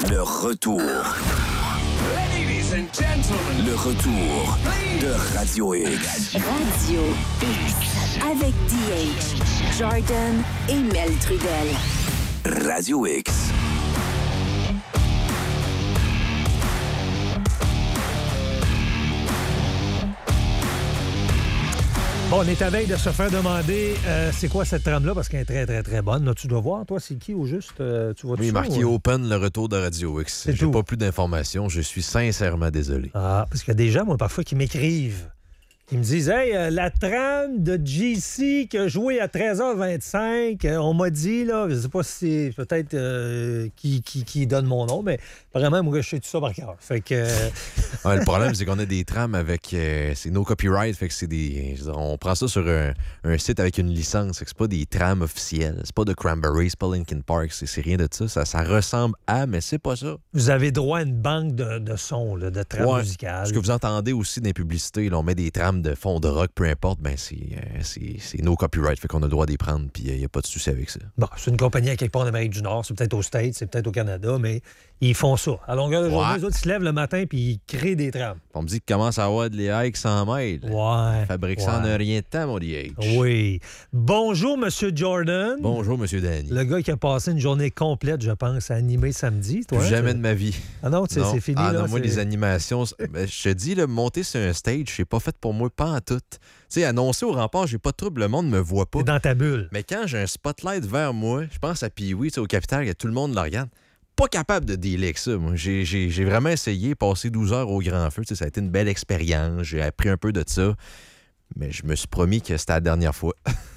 Le retour. Ladies and gentlemen. Le retour de Radio X. Radio X. Avec DH, Jordan et Mel Trudel. Radio X. Bon, on est à veille de se faire demander c'est quoi cette trame-là, parce qu'elle est très, très, très bonne. Là, tu dois voir, toi, c'est qui au juste? Tu vois Oui, marqué Open, le retour de Radio X. J'ai pas plus d'informations. Je suis sincèrement désolé. Ah, parce qu'il y a des gens, moi, parfois, qui m'écrivent. Ils me disent, hey, la trame de JC qui a joué à 13h25, on m'a dit, là, je sais pas si c'est peut-être qui donne mon nom, mais vraiment, moi, je sais tout ça par cœur. Fait que. Ouais, le problème, c'est qu'on a des trames avec. C'est no copyright, fait que c'est des. On prend ça sur un site avec une licence, fait que c'est pas des trames officielles. C'est pas de Cranberry, c'est pas Linkin Park, c'est rien de ça. Ça ressemble à, mais c'est pas ça. Vous avez droit à une banque de sons, là, de trames musicales. Ce que vous entendez aussi dans les publicités, là, on met des trames de fond de rock, peu importe, ben c'est no copyright, fait qu'on a le droit d'y prendre, puis il n'y a pas de souci avec ça. Bon, c'est une compagnie à quelque part en Amérique du Nord, c'est peut-être aux States, c'est peut-être au Canada, mais ils font ça. À longueur de journée, les autres, ils se lèvent le matin puis ils créent des trames. On me dit qu'il commence à avoir de l'IA qui s'en mêle. Ouais. Fabrique ça en rien de temps, mon DH. Oui. Bonjour, M. Jordan. Bonjour, M. Danny. Le gars qui a passé une journée complète, je pense, à animer samedi, toi. Plus jamais de ma vie. Ah non, c'est fini, là. Non, moi, les animations, je te dis, là, monter sur un stage, c'est pas fait pour moi, pas en tout. Tu sais, annoncer au rempart, j'ai pas de trouble, le monde me voit pas. T'es dans ta bulle. Mais quand j'ai un spotlight vers moi, je pense à Pee-Wee, au Capitole, que tout le monde le regarde. Pas capable de dealer avec ça, moi. J'ai vraiment essayé, passer 12 heures au grand feu. Ça a été une belle expérience. J'ai appris un peu de ça. Mais je me suis promis que c'était la dernière fois.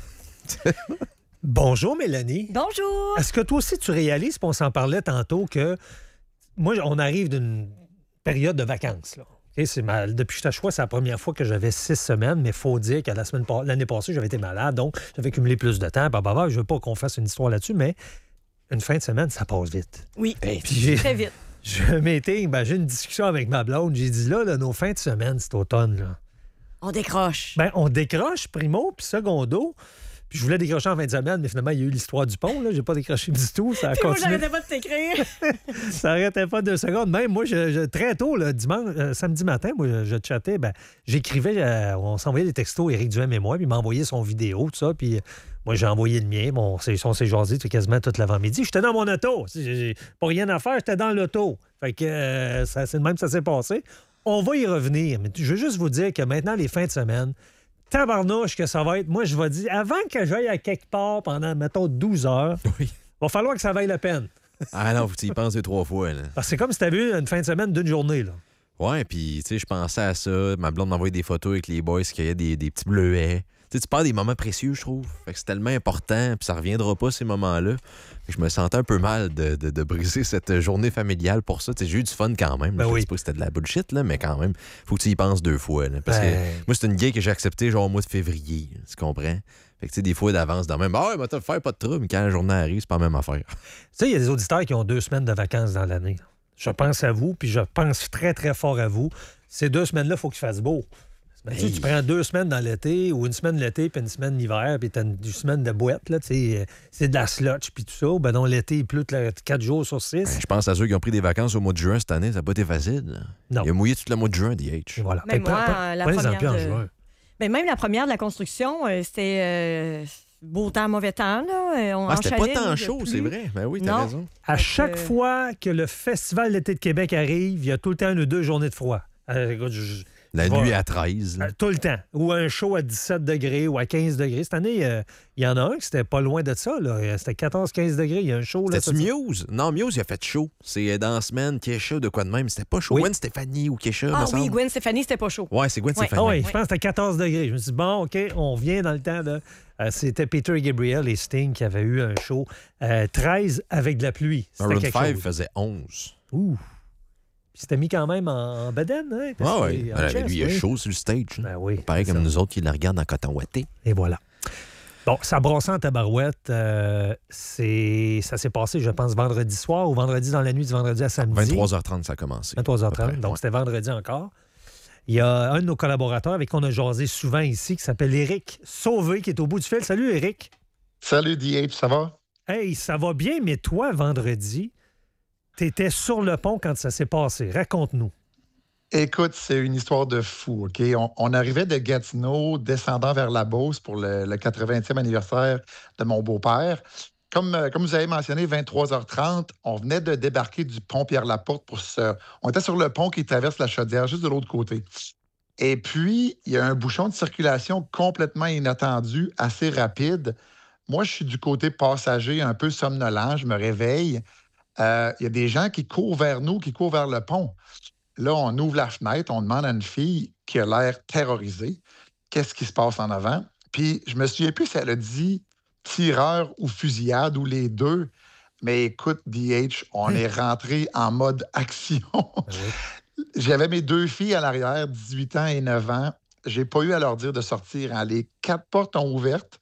Bonjour, Mélanie. Bonjour. Est-ce que toi aussi, tu réalises, puis on s'en parlait tantôt, que moi, on arrive d'une période de vacances, là. Okay, depuis que j'étais à choix, c'est la première fois que j'avais 6 semaines, mais il faut dire que l'année passée, j'avais été malade, donc j'avais cumulé plus de temps. Je veux pas qu'on fasse une histoire là-dessus, mais une fin de semaine, ça passe vite. Oui, puis très vite. J'ai une discussion avec ma blonde. J'ai dit, là, nos fins de semaine, cet automne, là. On décroche. Ben, on décroche, primo, puis secondo. Puis je voulais décrocher en fin de semaine, mais finalement, il y a eu l'histoire du pont. Là. J'ai pas décroché du tout. Ça a continué. Moi, j'arrêtais pas de t'écrire. Ça n'arrêtait pas 2 secondes. Même moi, très tôt, le samedi matin, moi, je chattais. Ben, j'écrivais, on s'envoyait des textos, Éric Duhem et moi, puis il m'a envoyé son vidéo, tout ça. Puis moi, j'ai envoyé le mien. Bon, on s'est jasé quasiment toute l'avant-midi. J'étais dans mon auto. J'ai pas rien à faire, j'étais dans l'auto. Fait que c'est de même que ça s'est passé. On va y revenir. Mais je veux juste vous dire que maintenant, les fins de semaine, tabarnouche que ça va être. Moi, je vais dire, avant que j'aille à quelque part pendant, mettons, 12 heures, il va falloir que ça vaille la peine. Ah non, tu y penses 2-3 fois. Là. Parce que c'est comme si tu avais eu une fin de semaine d'une journée. Là. Ouais, puis, tu sais, je pensais à ça. Ma blonde m'envoyait des photos avec les boys qui avaient des petits bleuets. Tu perds des moments précieux, je trouve. Fait que c'est tellement important, puis ça reviendra pas, ces moments-là. Je me sentais un peu mal de briser cette journée familiale pour ça. J'ai eu du fun quand même. Je sais pas que c'était de la bullshit, là, mais quand même, faut que tu y penses 2 fois. Là, parce que moi, c'est une gay que j'ai acceptée genre au mois de février. Tu comprends? Fait que, tu sais, des fois d'avance, dans même, mais t'as fait pas de trouble, mais quand la journée arrive, c'est pas la même affaire. Tu sais, il y a des auditeurs qui ont 2 semaines de vacances dans l'année. Je pense à vous, puis je pense très, très fort à vous. Ces 2 semaines-là, il faut qu'il fasse beau. Tu prends 2 semaines dans l'été, ou une semaine l'été, puis une semaine l'hiver, puis t'as une semaine de boîte, là, c'est de la slotch, puis tout ça. Ben non, l'été, il pleut 4 jours sur 6. Je pense à ceux qui ont pris des vacances au mois de juin cette année, ça n'a pas été facile. Là. Non. Il a mouillé tout le mois de juin, DH. Voilà. Même moi, la première en juin. Ben, même la première de la construction, c'était beau temps, mauvais temps. Là. C'était pas tant chaud, c'est vrai. Ben oui, t'as raison. À chaque fois que le Festival d'été de Québec arrive, il y a tout le temps 1 ou 2 journées de froid. La nuit à 13. Tout le temps. Ou un show à 17 degrés ou à 15 degrés. Cette année, il y en a un qui c'était pas loin de ça. Là. C'était 14-15 degrés. Il y a un show. C'était Muse? Non, Muse, il a fait chaud. C'est dans la semaine, Kesha, de quoi de même. C'était pas chaud. Oui. Gwen Stefani ou Kesha, Ah oui, Gwen Stefani, c'était pas chaud. Ouais, c'est Gwen Stefani. Ah oui, je pense que c'était 14 degrés. Je me suis dit, bon, OK, on vient dans le temps de... c'était Peter Gabriel et Sting qui avaient eu un show 13 avec de la pluie. Maroon 5 faisait 11. Ouh! Il s'était mis quand même en bedaine, hein? Ah oui. Lui, il a chaud sur le stage. Ben oui. Pareil comme nous autres qui le regardent en coton ouaté. Et voilà. Bon, ça brossait en tabarouette. Ça s'est passé, je pense, vendredi soir ou vendredi dans la nuit du vendredi à samedi. 23h30, ça a commencé. 23h30, donc c'était vendredi encore. Il y a un de nos collaborateurs avec qui on a jasé souvent ici qui s'appelle Éric Sauvé qui est au bout du fil. Salut, Éric. Salut, DH, ça va? Hey, ça va bien, mais toi, vendredi... tu étais sur le pont quand ça s'est passé. Raconte-nous. Écoute, c'est une histoire de fou, OK? On arrivait de Gatineau, descendant vers la Beauce pour le 80e anniversaire de mon beau-père. Comme vous avez mentionné, 23h30, on venait de débarquer du pont Pierre-Laporte On était sur le pont qui traverse la Chaudière, juste de l'autre côté. Et puis, il y a un bouchon de circulation complètement inattendu, assez rapide. Moi, je suis du côté passager, un peu somnolent, je me réveille. Il y a des gens qui courent vers nous, qui courent vers le pont. Là, on ouvre la fenêtre, on demande à une fille qui a l'air terrorisée qu'est-ce qui se passe en avant. Puis, je me souviens plus si elle a dit tireur ou fusillade ou les deux. Mais écoute, DH, on est rentré en mode action. J'avais mes 2 filles à l'arrière, 18 ans et 9 ans. J'ai pas eu à leur dire de sortir. Hein. Les 4 portes ont ouvertes.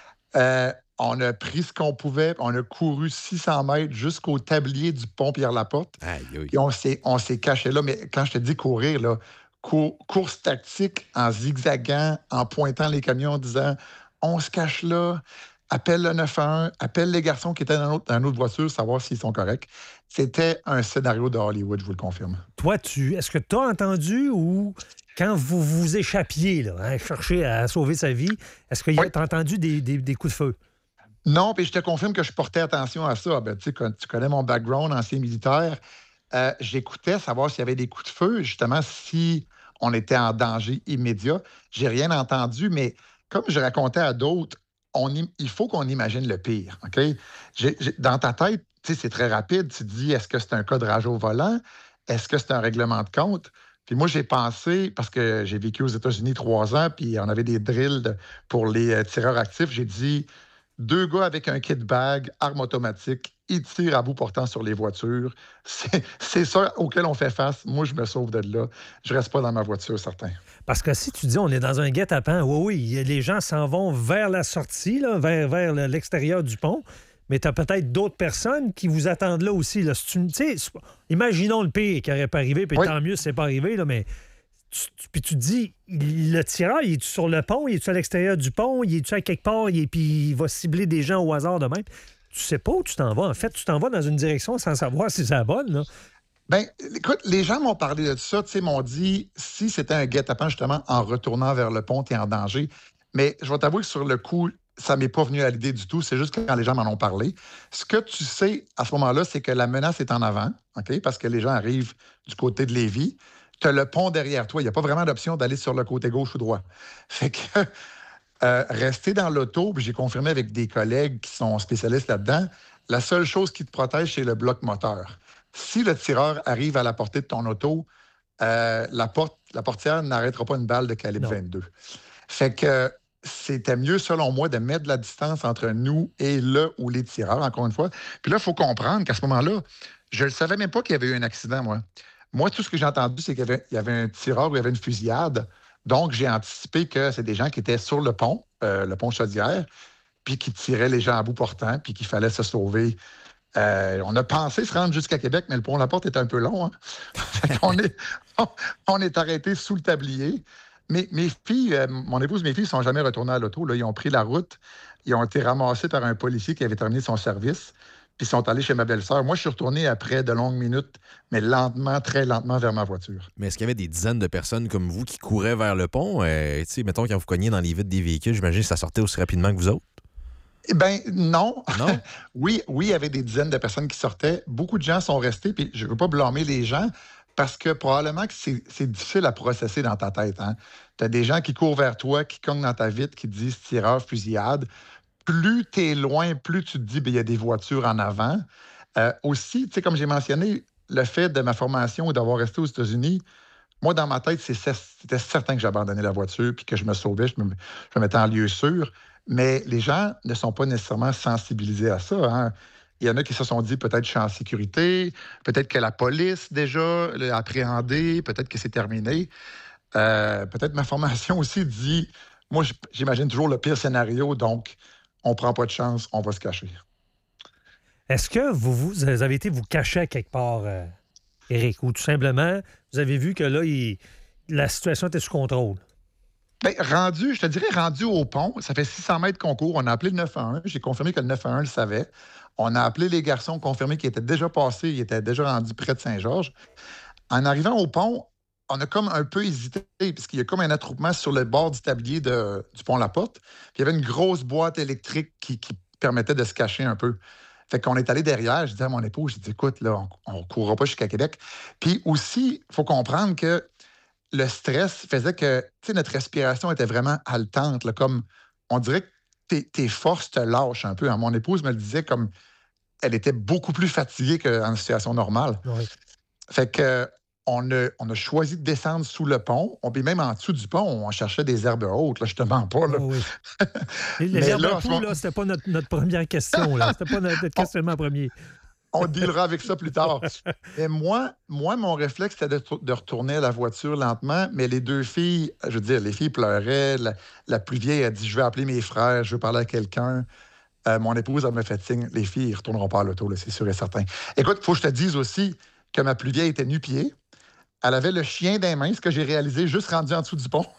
On a pris ce qu'on pouvait. On a couru 600 mètres jusqu'au tablier du pont Pierre-Laporte. Et on s'est caché là. Mais quand je te dis courir, là, course tactique en zigzagant, en pointant les camions, en disant « On se cache là. Appelle le 911. Appelle les garçons qui étaient dans une autre voiture, savoir s'ils sont corrects. » C'était un scénario de Hollywood, je vous le confirme. Toi, est-ce que tu as entendu ou quand vous vous échappiez, là, hein, chercher à sauver sa vie, est-ce que tu as entendu des coups de feu? Non, puis je te confirme que je portais attention à ça. Ben, tu connais mon background, ancien militaire. J'écoutais savoir s'il y avait des coups de feu, justement, si on était en danger immédiat. J'ai rien entendu, mais comme je racontais à d'autres, il faut qu'on imagine le pire. OK? Dans ta tête, c'est très rapide. Tu te dis, est-ce que c'est un cas de rage au volant? Est-ce que c'est un règlement de compte? Puis moi, j'ai pensé, parce que j'ai vécu aux États-Unis 3 ans, puis on avait des drills pour les tireurs actifs, j'ai dit, 2 gars avec un kit bag, arme automatique, ils tirent à bout portant sur les voitures. C'est ça auquel on fait face. Moi, je me sauve de là. Je reste pas dans ma voiture, certain. Parce que si tu dis on est dans un guet-apens, oui, les gens s'en vont vers la sortie, là, vers l'extérieur du pont, mais tu as peut-être d'autres personnes qui vous attendent là aussi. Là. Imaginons le pire qui n'aurait pas arrivé, puis tant mieux si c'est pas arrivé, là, mais puis tu te dis, le tireur, il est-tu sur le pont? Il est-tu à l'extérieur du pont? Il est-tu à quelque part? Puis il va cibler des gens au hasard de même? Tu sais pas où tu t'en vas. En fait, tu t'en vas dans une direction sans savoir si c'est la bonne, là. Bien, écoute, les gens m'ont parlé de ça, m'ont dit, si c'était un guet-apens, justement, en retournant vers le pont, t'es en danger. Mais je vais t'avouer que sur le coup, ça m'est pas venu à l'idée du tout. C'est juste quand les gens m'en ont parlé. Ce que tu sais, à ce moment-là, c'est que la menace est en avant, OK? Parce que les gens arrivent du côté de Lévis. Tu as le pont derrière toi. Il n'y a pas vraiment d'option d'aller sur le côté gauche ou droit. Fait que rester dans l'auto, puis j'ai confirmé avec des collègues qui sont spécialistes là-dedans, la seule chose qui te protège, c'est le bloc moteur. Si le tireur arrive à la portée de ton auto, la portière n'arrêtera pas une balle de calibre 22. Fait que c'était mieux, selon moi, de mettre de la distance entre nous et le ou les tireurs, encore une fois. Puis là, il faut comprendre qu'à ce moment-là, je ne savais même pas qu'il y avait eu un accident, moi. Moi, tout ce que j'ai entendu, c'est qu'il y avait un tireur ou il y avait une fusillade. Donc, j'ai anticipé que c'est des gens qui étaient sur le pont Chaudière, puis qui tiraient les gens à bout portant, puis qu'il fallait se sauver. On a pensé se rendre jusqu'à Québec, mais le pont La Porte est un peu long. Hein? on est arrêté sous le tablier. Mais mes filles, mon épouse et mes filles ne sont jamais retournées à l'auto. Là. Ils ont pris la route. Ils ont été ramassés par un policier qui avait terminé son service. Puis ils sont allés chez ma belle-sœur. Moi, je suis retourné après de longues minutes, mais lentement, très lentement, vers ma voiture. Mais est-ce qu'il y avait des dizaines de personnes comme vous qui couraient vers le pont? Tu sais, mettons, quand vous cogniez dans les vitres des véhicules, j'imagine que ça sortait aussi rapidement que vous autres? Eh bien, non. Non? Oui, il y avait des dizaines de personnes qui sortaient. Beaucoup de gens sont restés, puis je ne veux pas blâmer les gens, parce que probablement que c'est difficile à processer dans ta tête. Hein? Tu as des gens qui courent vers toi, qui cognent dans ta vitre, qui te disent tireur, fusillade. Plus tu es loin, plus tu te dis, il y a des voitures en avant. Aussi, tu sais, comme j'ai mentionné, le fait de ma formation et d'avoir resté aux États-Unis, moi, dans ma tête, c'était certain que j'abandonnais la voiture puis que je me sauvais, je me mettais en lieu sûr. Mais les gens ne sont pas nécessairement sensibilisés à ça. Hein. Il y en a qui se sont dit, peut-être je suis en sécurité, peut-être que la police, déjà, l'a appréhendé, peut-être que c'est terminé. Peut-être ma formation aussi dit, moi, j'imagine toujours le pire scénario, donc on ne prend pas de chance, on va se cacher. Est-ce que vous avez été vous cacher à quelque part, Éric, ou tout simplement, vous avez vu que là, la situation était sous contrôle? Bien, rendu au pont, ça fait 600 mètres qu'on court, on a appelé le 911, j'ai confirmé que le 911 le savait. On a appelé les garçons, confirmé qu'ils étaient déjà passés, ils étaient déjà rendus près de Saint-Georges. En arrivant au pont, on a comme un peu hésité, puisqu'il y a comme un attroupement sur le bord du tablier du pont La Porte. Puis il y avait une grosse boîte électrique qui permettait de se cacher un peu. Fait qu'on est allé derrière, je disais à mon époux, je dis, écoute, là, on ne courra pas jusqu'à Québec. Puis aussi, il faut comprendre que le stress faisait que notre respiration était vraiment haletante. Là, comme on dirait que tes forces te lâchent un peu. Hein. Mon épouse me le disait comme elle était beaucoup plus fatiguée qu'en situation normale. Oui. Fait que on a choisi de descendre sous le pont. Puis même en dessous du pont, on cherchait des herbes hautes. Là, je te mens pas. Là. Oh, oui. Les herbes hautes, c'était pas notre première question. Là. C'était pas notre questionnement premier. On dealera avec ça plus tard. Et moi, mon réflexe, c'était de retourner à la voiture lentement, mais les deux filles, je veux dire, les filles pleuraient. La plus vieille a dit, je vais appeler mes frères, je veux parler à quelqu'un. Mon épouse, elle me fait signe, les filles, ils ne retourneront pas à l'auto, là, c'est sûr et certain. Écoute, il faut que je te dise aussi que ma plus vieille était nu-pied. Elle avait le chien des mains, ce que j'ai réalisé juste rendu en dessous du pont.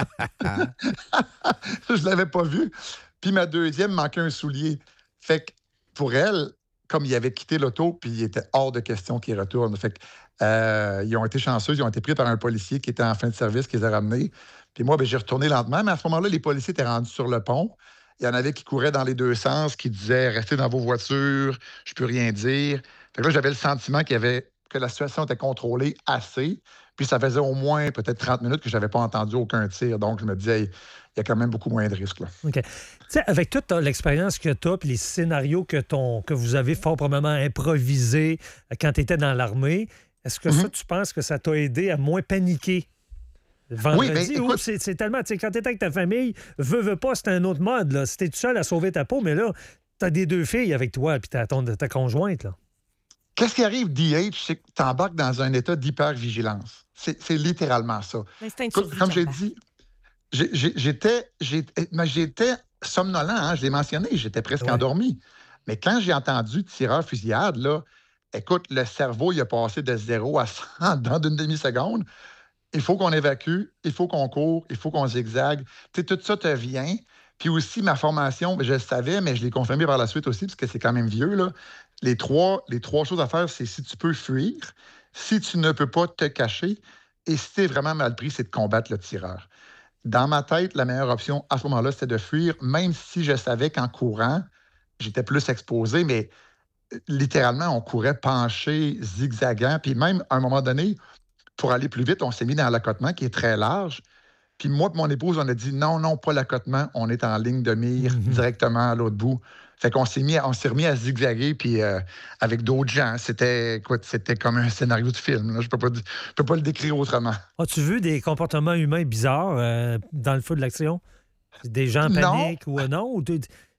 Je ne l'avais pas vu. Puis ma deuxième manquait un soulier. Fait que pour elle, comme il avait quitté l'auto, puis il était hors de question qu'il retourne. Fait que, ils ont été chanceux, ils ont été pris par un policier qui était en fin de service, qui les a ramenés. Puis moi, j'ai retourné lentement, mais à ce moment-là, les policiers étaient rendus sur le pont. Il y en avait qui couraient dans les deux sens, qui disaient « Restez dans vos voitures, je peux rien dire ». Fait que là, j'avais le sentiment que la situation était contrôlée assez. Puis ça faisait au moins peut-être 30 minutes que je n'avais pas entendu aucun tir. Donc, je me disais, il y a quand même beaucoup moins de risques. Là. OK. Tu sais, avec toute l'expérience que tu as et les scénarios que vous avez fort probablement improvisés quand tu étais dans l'armée, est-ce que ça, tu penses que ça t'a aidé à moins paniquer? Vendredi, oui, mais écoute, c'est tellement... Tu sais, quand tu étais avec ta famille, veux pas, c'était un autre mode. Là. C'était tout seul à sauver ta peau, mais là, tu as des deux filles avec toi puis ta conjointe. Là. Qu'est-ce qui arrive, DH, c'est que tu embarques dans un état d'hypervigilance. C'est littéralement ça. Comme j'ai dit, j'étais somnolent, hein, je l'ai mentionné, j'étais presque endormi. Mais quand j'ai entendu tireur-fusillade, là, écoute, le cerveau, il a passé de 0 à 100 dans une demi-seconde. Il faut qu'on évacue, il faut qu'on court, il faut qu'on zigzague. Tu sais, tout ça te vient. Puis aussi, ma formation, je le savais, mais je l'ai confirmé par la suite aussi, parce que c'est quand même vieux, là. Les trois choses à faire, c'est si tu peux fuir, si tu ne peux pas te cacher, et si tu es vraiment mal pris, c'est de combattre le tireur. Dans ma tête, la meilleure option à ce moment-là, c'était de fuir, même si je savais qu'en courant, j'étais plus exposé, mais littéralement, on courait penché, zigzagant, puis même à un moment donné, pour aller plus vite, on s'est mis dans l'accotement qui est très large. Puis moi et mon épouse, on a dit non, pas l'accotement, on est en ligne de mire directement à l'autre bout. Fait qu'on s'est remis à zigzaguer, puis avec d'autres gens. C'était comme un scénario de film. Là. Je peux pas le décrire autrement. As-tu vu des comportements humains bizarres dans le feu de l'action? Des gens paniquent ou non? Ou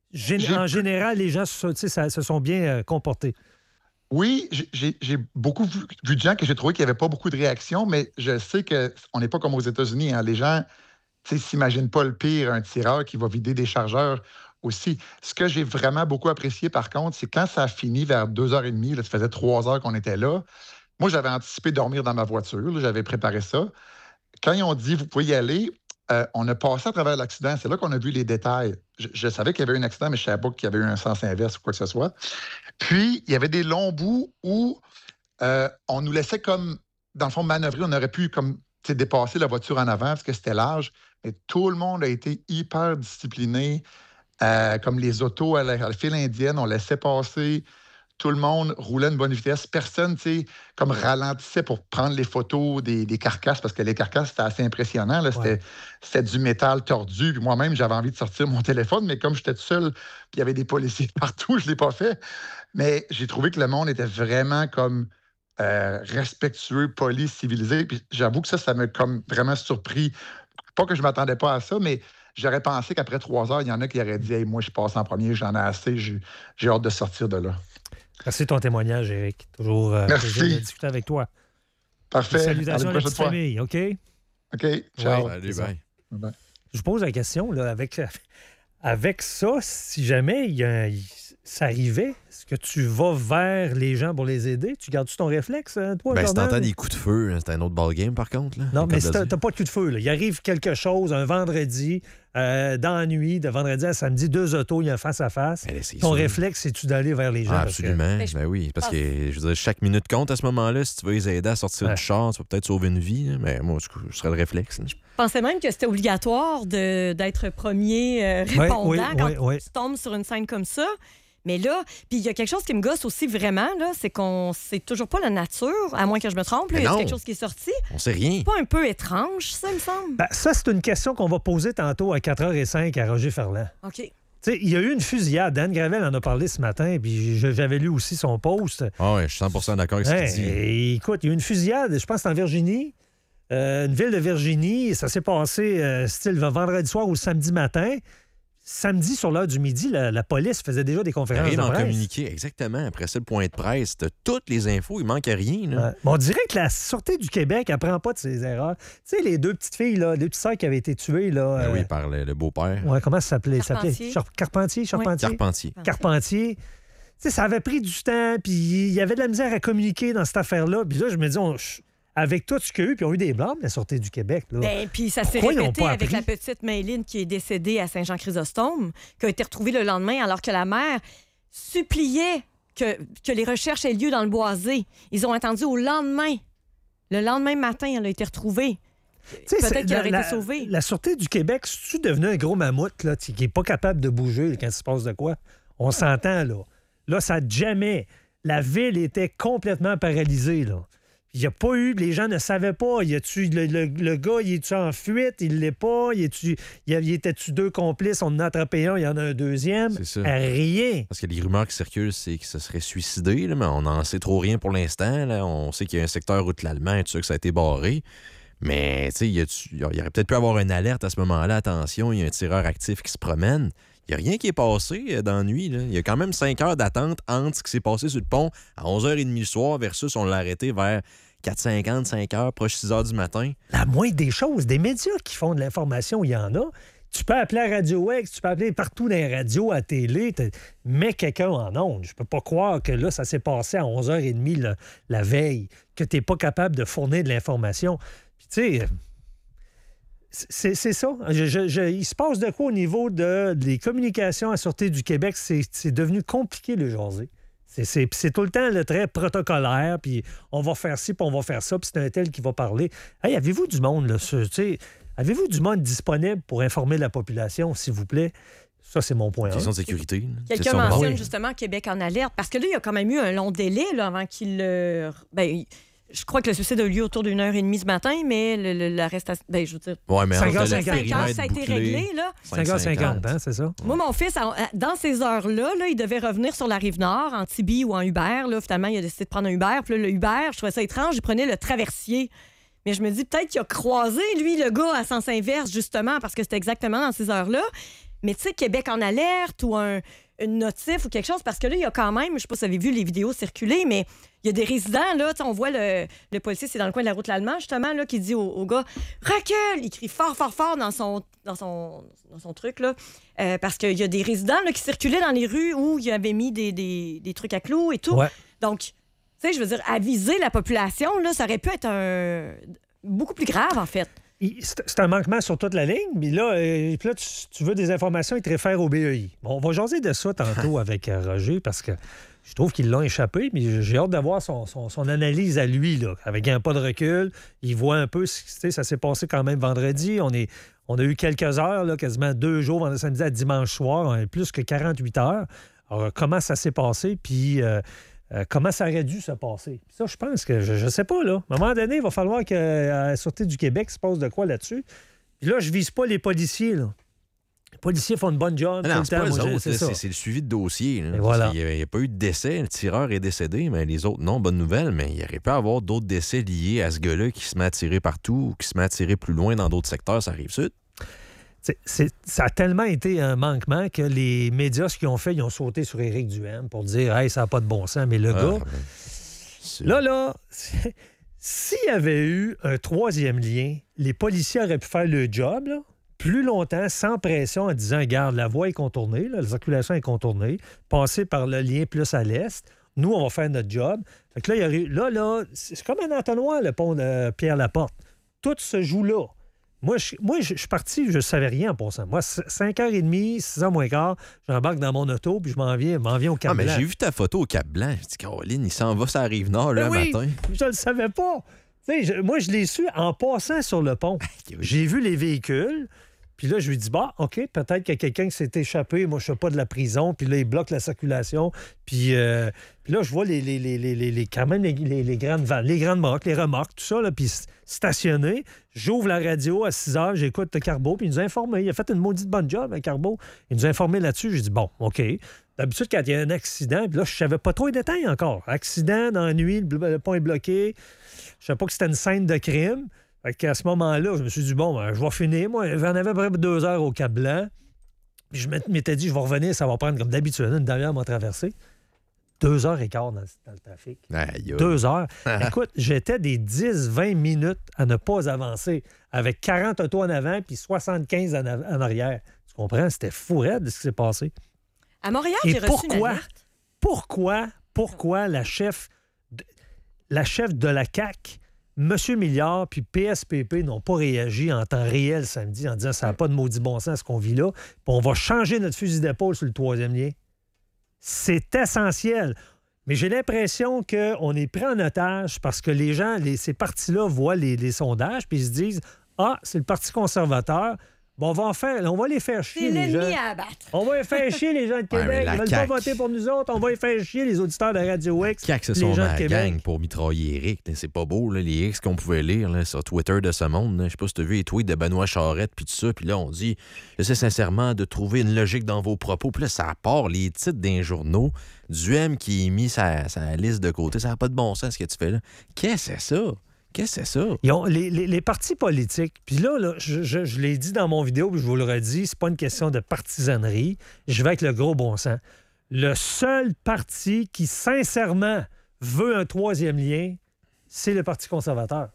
en général, les gens se sont bien comportés. Oui, j'ai beaucoup vu de gens que j'ai trouvé qu'il n'y avait pas beaucoup de réactions, mais je sais qu'on n'est pas comme aux États-Unis. Hein. Les gens ne s'imaginent pas le pire, un tireur qui va vider des chargeurs aussi. Ce que j'ai vraiment beaucoup apprécié, par contre, c'est quand ça a fini vers 2h30, là, ça faisait 3 heures qu'on était là. Moi, j'avais anticipé dormir dans ma voiture. Là, j'avais préparé ça. Quand ils ont dit « vous pouvez y aller », on a passé à travers l'accident. C'est là qu'on a vu les détails. Je savais qu'il y avait eu un accident, mais je ne savais pas qu'il y avait eu un sens inverse ou quoi que ce soit. Puis, il y avait des longs bouts où on nous laissait comme, dans le fond, manœuvrer. On aurait pu comme dépasser la voiture en avant parce que c'était large. Mais tout le monde a été hyper discipliné. Comme les autos à la file indienne, on laissait passer. Tout le monde roulait à une bonne vitesse. Personne, comme ralentissait pour prendre les photos des carcasses, parce que les carcasses, c'était assez impressionnant. Là. C'était du métal tordu. Puis moi-même, j'avais envie de sortir mon téléphone, mais comme j'étais tout seul, puis il y avait des policiers partout, je ne l'ai pas fait. Mais j'ai trouvé que le monde était vraiment comme respectueux, poli, civilisé. Puis j'avoue que ça m'a comme vraiment surpris. Pas que je ne m'attendais pas à ça, mais j'aurais pensé qu'après 3 heures, il y en a qui auraient dit hey, « moi, je passe en premier, j'en ai assez, j'ai hâte de sortir de là ». Merci de ton témoignage, Éric. Toujours plaisir de discuter avec toi. Parfait. Salutations à la petite famille, OK? OK, ciao. Salut, bye. Je vous pose la question, là, avec ça, si jamais ça arrivait, est-ce que tu vas vers les gens pour les aider? Tu gardes-tu ton réflexe, toi, Ben, si Jordan? t'entends des coups de feu, c'est un autre ballgame, par contre. Là. Non, mais Comme si de t'as dire. pas de coup de feu, là. Il arrive quelque chose un vendredi, dans la nuit, de vendredi à samedi, 2 autos, il y a un face-à-face. Ben, là, c'est Ton sûr. réflexe, c'est-tu d'aller vers les gens? Ah, parce que- absolument. Mais je Ben oui, parce pense- que je veux dire, chaque minute compte à ce moment-là. Si tu veux les aider à sortir Ouais. du char, tu vas peut-être sauver une vie. Là. Mais moi, je serais le réflexe. Là. Je pensais même que c'était obligatoire d'être premier répondant oui, quand oui. tu tombes sur une scène comme ça. Mais là, puis il y a quelque chose qui me gosse aussi vraiment, là, c'est qu'on sait toujours pas la nature, à moins que je me trompe. Là, Mais il y a non. quelque chose qui est sorti. On sait rien. C'est pas un peu étrange, ça, il me semble? Ben, ça, c'est une question qu'on va poser tantôt à 4h05 à Roger Ferland. OK. Tu sais, il y a eu une fusillade. Dan Gravel en a parlé ce matin, puis j'avais lu aussi son post. Ah ouais, je suis 100% d'accord avec ce qu'il dit. Et écoute, il y a eu une fusillade, je pense que c'est en Virginie, une ville de Virginie. Ça s'est passé style le vendredi soir ou le samedi matin. Samedi, sur l'heure du midi, la police faisait déjà des conférences Arrive de en presse. communiqué, exactement. Après ça, le point de presse, t'as toutes les infos, il manque rien. Là. Ouais. Mais on dirait que la Sûreté du Québec apprend pas de ses erreurs. Tu sais, les deux petites filles, là, les petites sœurs qui avaient été tuées, là. Ben oui, par le beau-père. Ouais, comment ça s'appelait? Carpentier. Carpentier? Carpentier. Carpentier. Tu sais, ça avait pris du temps, puis il y avait de la misère à communiquer dans cette affaire-là. Puis là, je me dis, avec tout ce qu'il y a eu, puis ils ont eu des blâmes, la Sûreté du Québec. Là. Ben, puis ça s'est Pourquoi ils n'ont répété pas avec appris? la petite Mayline qui est décédée à Saint-Jean-Chrysostome, qui a été retrouvée le lendemain alors que la mère suppliait que les recherches aient lieu dans le boisé. Ils ont attendu au lendemain. Le lendemain matin, elle a été retrouvée. Tu sais, Peut-être qu'il aurait la- été sauvé. La Sûreté du Québec, c'est-tu devenu un gros mammouth là, qui n'est pas capable de bouger quand il se passe de quoi? On s'entend, là. Là, ça jamais. La ville était complètement paralysée, là. Il n'y a pas eu... Les gens ne savaient pas. Le gars, il est-tu en fuite? Il l'est pas? Il était-tu 2 complices? On en a attrapé un, il y en a un deuxième. C'est ça. Rien. Parce que les rumeurs qui circulent, c'est qu'il se serait suicidé, là, mais on n'en sait trop rien pour l'instant. Là. On sait qu'il y a un secteur route l'Allemand et tout ça, que ça a été barré. Mais, tu sais, il aurait peut-être pu avoir une alerte à ce moment-là. Attention, il y a un tireur actif qui se promène. Il n'y a rien qui est passé dans la nuit. Là. Il y a quand même 5 heures d'attente entre ce qui s'est passé sur le pont à 11h30 le soir versus on l'a arrêté vers 4h50, 5 heures, proche 6 heures du matin. La moindre des choses, des médias qui font de l'information, il y en a. Tu peux appeler à Radio X, tu peux appeler partout dans les radios, à télé, mets quelqu'un en ondes. Je peux pas croire que là, ça s'est passé à 11h30 la veille, que tu n'es pas capable de fournir de l'information. Puis tu sais, c'est ça. Il se passe de quoi au niveau des communications à la Sûreté du Québec? C'est devenu compliqué, le jaser. C'est tout le temps très protocolaire, puis on va faire ci, puis on va faire ça, puis c'est un tel qui va parler. Hey, avez-vous du monde, là? Avez-vous du monde disponible pour informer la population, s'il vous plaît? Ça, c'est mon point. Question de sécurité. là. Quelqu'un Question de- mentionne Oui. justement Québec en alerte, parce que là, il y a quand même eu un long délai là, avant qu'il... je crois que le suicide a eu lieu autour d'une heure et demie ce matin, mais l'arrestation... je veux dire, Ouais, mais 5 entre heures le 50. 5 heures, périmètre ça a été bouclé, réglé, là. 5h50, hein, c'est ça? Moi, mon fils, dans ces heures-là, là, il devait revenir sur la Rive-Nord, en Tibi ou en Uber. Là. Finalement, il a décidé de prendre un Uber. Puis là, le Uber, je trouvais ça étrange, il prenait le traversier. Mais je me dis, peut-être qu'il a croisé, lui, le gars, à sens inverse, justement, parce que c'était exactement dans ces heures-là. Mais tu sais, Québec en alerte ou une notif ou quelque chose, parce que là, il y a quand même, je sais pas si vous avez vu les vidéos circuler, mais il y a des résidents, là, on voit le policier, c'est dans le coin de la route l'Allemand, justement, là, qui dit au gars « Recule! » Il crie fort, fort, fort dans son truc, là, parce qu'il y a des résidents là, qui circulaient dans les rues où il avait mis des trucs à clous et tout. Ouais. Donc, tu sais, je veux dire, aviser la population, là, ça aurait pu être beaucoup plus grave, en fait. C'est un manquement sur toute la ligne, mais là, puis là tu veux des informations, il te réfère au BEI. Bon, on va jaser de ça tantôt avec Roger, parce que je trouve qu'ils l'ont échappé, mais j'ai hâte de voir son analyse à lui, là, avec un pas de recul. Il voit un peu, ça s'est passé quand même vendredi. On a eu quelques heures, là, quasiment 2 jours, vendredi, samedi à dimanche soir, on a plus que 48 heures. Alors, comment ça s'est passé, puis... comment ça aurait dû se passer. Puis ça, je pense que, je sais pas, là. À un moment donné, il va falloir que la Sûreté du Québec se passe de quoi là-dessus. Puis là, je vise pas les policiers, là. Les policiers font une bonne job tout Non, le c'est pas temps. eux Moi, autres, c'est ça. c'est le suivi de dossier. Là. Et voilà. Il n'y a pas eu de décès. Le tireur est décédé, mais les autres, non, bonne nouvelle. Mais il aurait pu avoir d'autres décès liés à ce gars-là qui se met à tirer partout ou qui se met à tirer plus loin dans d'autres secteurs, ça arrive sud. Ça a tellement été un manquement que les médias, ce qu'ils ont fait, ils ont sauté sur Éric Duhaime pour dire « Hey, ça n'a pas de bon sens. » Mais le gars, là, s'il y avait eu un 3e lien, les policiers auraient pu faire le job, là, plus longtemps, sans pression, en disant, regarde, la voie est contournée, là, la circulation est contournée, passer par le lien plus à l'est. Nous, on va faire notre job. Fait que là, c'est comme un entonnoir, le pont de Pierre-Laporte. Tout se joue là. Moi, je suis parti, je ne savais rien en passant. Moi, 5h30, 6h moins quart, j'embarque dans mon auto, puis je m'en viens au Cap-Blanc. Mais j'ai vu ta photo au Cap-Blanc. Je dis, Caroline, il s'en va sur la Rive-Nord, là, oui, matin. Je ne le savais pas. Moi, je l'ai su en passant sur le pont. J'ai vu les véhicules, puis là, je lui dis, OK, peut-être qu'il y a quelqu'un qui s'est échappé. Moi, je ne suis pas de la prison, puis là, il bloque la circulation. Puis là, je vois quand même les grandes vannes, les grandes remorques, tout ça, là, puis stationné. J'ouvre la radio à 6 h, j'écoute Carbo, puis il nous a informé. Il a fait une maudite bonne job, Carbo. Il nous a informé là-dessus. J'ai dit, bon, OK. D'habitude, quand il y a un accident, puis là, je ne savais pas trop les détails encore. Accident dans la nuit, le pont est bloqué. Je ne savais pas que c'était une scène de crime. Fait qu'à ce moment-là, je me suis dit, je vais finir. Moi, j'en avais à peu près 2 heures au Cap-Blanc. Puis je m'étais dit, je vais revenir, ça va prendre comme d'habitude, une demi-heure à m'en traverser. 2h15 dans le trafic. 2 heures. Écoute, j'étais des 10-20 minutes à ne pas avancer, avec 40 autos en avant puis 75 en arrière. Tu comprends? C'était fou raide de ce qui s'est passé. À Montréal, j'ai reçu une alerte. Pourquoi la chef de la CAQ, M. Milliard puis PSPP n'ont pas réagi en temps réel samedi en disant ça n'a pas de maudit bon sens ce qu'on vit là, puis on va changer notre fusil d'épaule sur le 3e lien. C'est essentiel. Mais j'ai l'impression qu'on est pris en otage parce que les gens, ces partis-là voient les sondages puis ils se disent « Ah, c'est le Parti conservateur. » Bon, on va les faire chier, les gens. C'est l'ennemi à abattre. On va les faire chier, les gens de Québec. Ils ne veulent pas voter pour nous autres. On va les faire chier, les auditeurs de Radio X. CAQ, ce sont ma gang pour mitrailler Éric. C'est pas beau, là, les X qu'on pouvait lire là, sur Twitter de ce monde. Je sais pas si tu as vu les tweets de Benoît Charette puis tout ça. Puis là, on dit, j'essaie sincèrement de trouver une logique dans vos propos. Puis là, ça part les titres d'un journaux. Duhem qui a mis sa liste de côté. Ça n'a pas de bon sens ce que tu fais là. Qu'est-ce que c'est ça? Qu'est-ce que c'est ça? Ils ont, les partis politiques, puis là je l'ai dit dans mon vidéo, puis je vous le redis, c'est pas une question de partisanerie. Je vais avec le gros bon sens. Le seul parti qui, sincèrement, veut un 3e lien, c'est le Parti conservateur.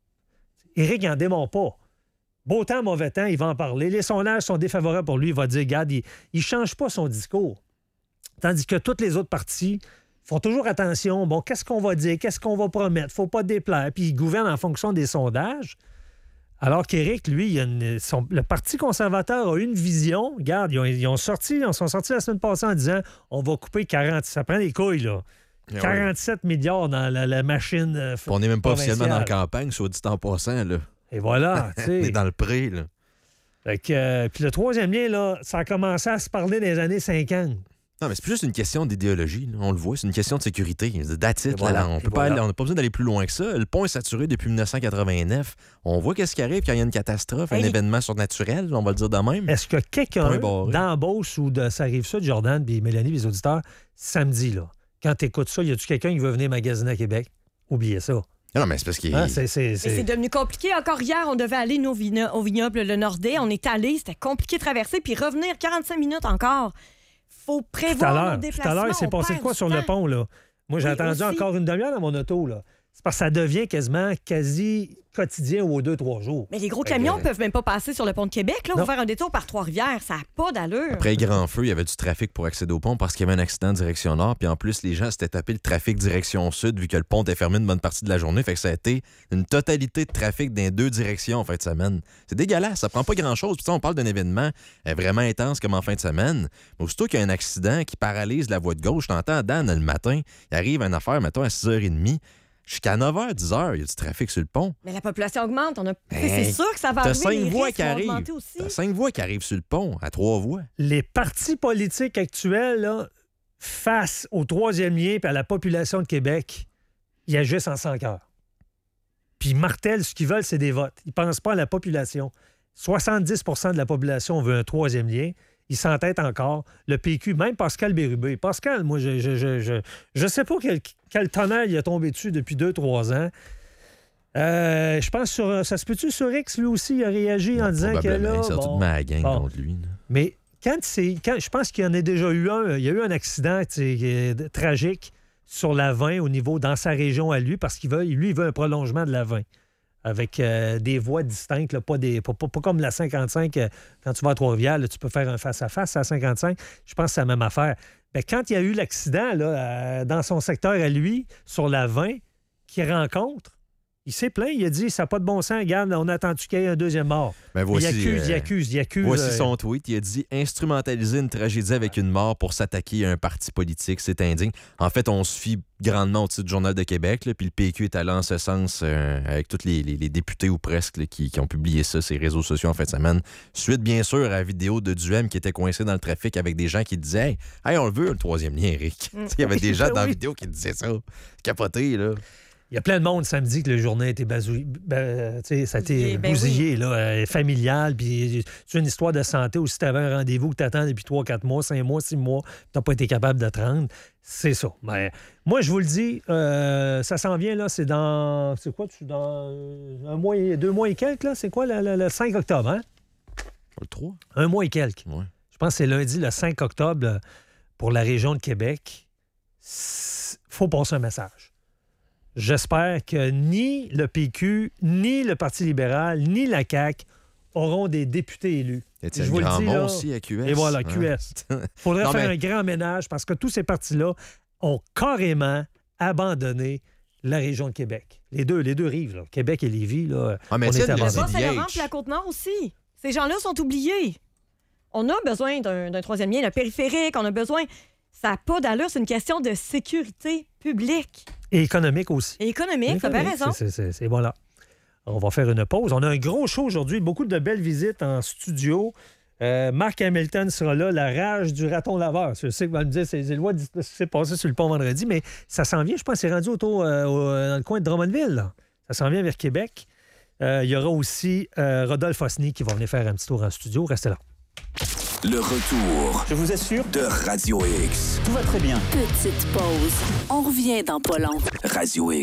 Éric n'en dément pas. Beau temps, mauvais temps, il va en parler. Les sondages sont défavorables pour lui. Il va dire, regarde, il ne change pas son discours. Tandis que tous les autres partis font toujours attention. Bon, qu'est-ce qu'on va dire? Qu'est-ce qu'on va promettre? Faut pas déplaire. Puis ils gouvernent en fonction des sondages. Alors qu'Éric, lui, le Parti conservateur a une vision. Regarde, ils sont sortis la semaine passée en disant on va couper 40. Ça prend des couilles, là. 47 milliards dans la machine. On n'est même pas officiellement dans la campagne, soit dit en passant, là. Et voilà, tu sais. On est dans le pré, là. Fait que, puis le 3e lien, là, ça a commencé à se parler dans les années 50. Non, mais c'est plus juste une question d'idéologie. Là. On le voit, c'est une question de sécurité. That's it, voilà, là. On n'a pas besoin d'aller plus loin que ça. Le pont est saturé depuis 1989. On voit qu'est-ce qui arrive quand il y a une catastrophe, un événement surnaturel, on va le dire de même. Est-ce que quelqu'un dans Beauce ou de ça arrive ça, de Jordan, puis Mélanie, les auditeurs, samedi, là, quand tu écoutes ça, y a-tu quelqu'un qui veut venir magasiner à Québec? Oubliez ça. Non, mais c'est parce qu'il c'est devenu compliqué. Encore hier, on devait aller nous, au vignoble Le Nordais. On est allé, c'était compliqué de traverser, puis revenir 45 minutes encore. Faut prévoir nos déplacements. Tout à l'heure, il s'est passé quoi sur le pont, là? Moi, j'ai attendu encore une demi-heure dans mon auto, là. C'est parce que ça devient quasi quotidien aux 2-3 jours. Mais les gros camions ne peuvent même pas passer sur le pont de Québec. Là, on va faire un détour par Trois-Rivières. Ça n'a pas d'allure. Après grand feu, il y avait du trafic pour accéder au pont parce qu'il y avait un accident direction nord. Puis en plus, les gens s'étaient tapé le trafic direction sud vu que le pont était fermé une bonne partie de la journée. Fait que ça a été une totalité de trafic dans les 2 directions en fin de semaine. C'est dégueulasse. Ça prend pas grand-chose. Puis on parle d'un événement vraiment intense comme en fin de semaine. Mais aussitôt qu'il y a un accident qui paralyse la voie de gauche, t'entends Dan le matin, il arrive une affaire, mettons, à 6h30. Jusqu'à 9h, 10h, il y a du trafic sur le pont. Mais la population augmente. C'est sûr que ça va arriver. T'as 5 voies qui arrivent. T'as 5 voies qui arrivent sur le pont, à 3 voies. Les partis politiques actuels, là, face au 3e lien et à la population de Québec, ils agissent en sans cœur. Puis ils martèlent, ce qu'ils veulent, c'est des votes. Ils ne pensent pas à la population. 70 de la population veut un 3e lien. Il s'entête encore. Le PQ, même Pascal Bérubé. Pascal, moi, je sais pas quel tonnerre il a tombé dessus depuis 2-3 ans. Je pense ça se peut-tu sur X, lui aussi, il a réagi en disant que là... C'est toute ma gang contre lui. Là. Mais quand je pense qu'il y en a déjà eu un. Il y a eu un accident tragique sur la 20 au niveau, dans sa région à lui, parce qu'il veut un prolongement de la 20. avec des voies distinctes, là, pas comme la 55, quand tu vas à Trois-Rivières, là, tu peux faire un face-à-face à 55. Je pense que c'est la même affaire. Bien, quand il y a eu l'accident là, dans son secteur à lui, sur la 20, qu'il rencontre, il s'est plaint, il a dit, ça n'a pas de bon sens, regarde, on a attendu qu'il y ait un deuxième mort. Ben voici, il accuse. Voici son tweet. Il a dit « Instrumentaliser une tragédie avec une mort pour s'attaquer à un parti politique, c'est indigne. » En fait, on se fie grandement au titre du Journal de Québec, là, puis le PQ est allé en ce sens avec tous les députés ou presque là, qui ont publié ça sur les réseaux sociaux en fin de semaine. Suite, bien sûr, à la vidéo de Duhem qui était coincé dans le trafic avec des gens qui disaient « Hey, on le veut, le troisième lien, Eric. » Il y avait des gens dans la vidéo qui disaient ça. Capoté, là. Il y a plein de monde samedi que le journée a été ça a été bousillé, là, familial. Puis c'est une histoire de santé où si tu avais un rendez-vous que tu attends depuis 3, 4 mois, 5 mois, 6 mois, tu n'as pas été capable de te rendre. C'est ça. Mais moi, je vous le dis, ça s'en vient, là, c'est dans. C'est quoi? Dans 2 mois et quelques, là? C'est quoi le 5 octobre, hein? Le 3? 1 mois et quelques. Ouais. Je pense que c'est lundi, le 5 octobre, pour la région de Québec. Faut passer un message. J'espère que ni le PQ, ni le Parti libéral, ni la CAQ auront des députés élus. Je vous le dis, là, aussi à QS. Et voilà, QS. Il faudrait faire un grand ménage parce que tous ces partis-là ont carrément abandonné la région de Québec. Les deux rives, là, Québec et Lévis, là, on est abandonnés. Saint-Laurent et la Côte-Nord aussi. Ces gens-là sont oubliés. On a besoin d'un troisième lien, d'un périphérique, on a besoin... Ça n'a pas d'allure, c'est une question de sécurité publique. Et économique aussi. Et économique, t'as bien raison. C'est voilà. On va faire une pause. On a un gros show aujourd'hui, beaucoup de belles visites en studio. Mark Hamilton sera là, la rage du raton laveur. Je sais que vous allez me dire, c'est loin de ce qui s'est passé sur le pont vendredi, mais ça s'en vient, je pense, c'est rendu autour dans le coin de Drummondville. Là. Ça s'en vient vers Québec. Il y aura aussi Rodolphe Osny qui va venir faire un petit tour en studio. Restez là. Le retour, je vous assure, de Radio X. Tout va très bien. Petite pause. On revient dans pas long. Radio X.